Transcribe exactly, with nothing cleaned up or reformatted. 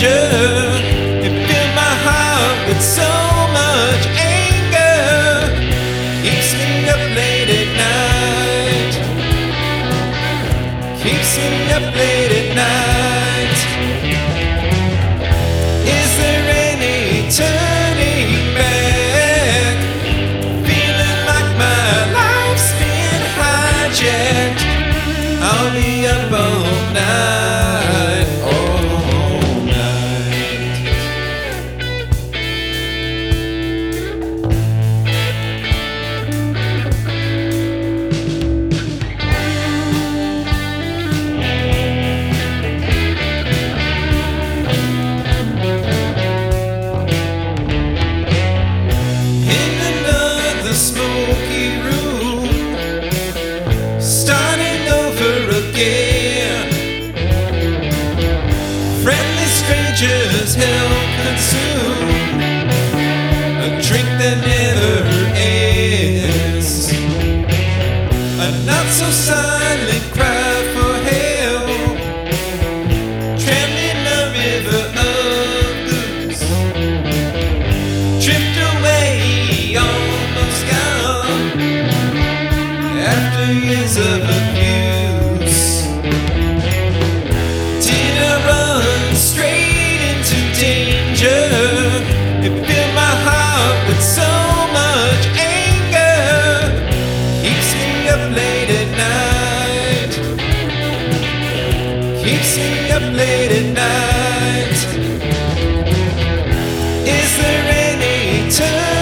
danger. It filled my heart with so much anger. Keeps me up late at night. Keeps me up late at night. Is there any turning back? Feeling like my life's been hijacked. I'll be up all night, all night. In another smoky room, starting over again. Friendly strangers help consume a drink that never ends. A not so silent cry for help, trampling a river of blues. Drift away, almost gone, after years of abuse. Did I run straight into danger? It filled my heart with so much anger. Keeps me up late at night. Keeps me up late at night. Is there any turn?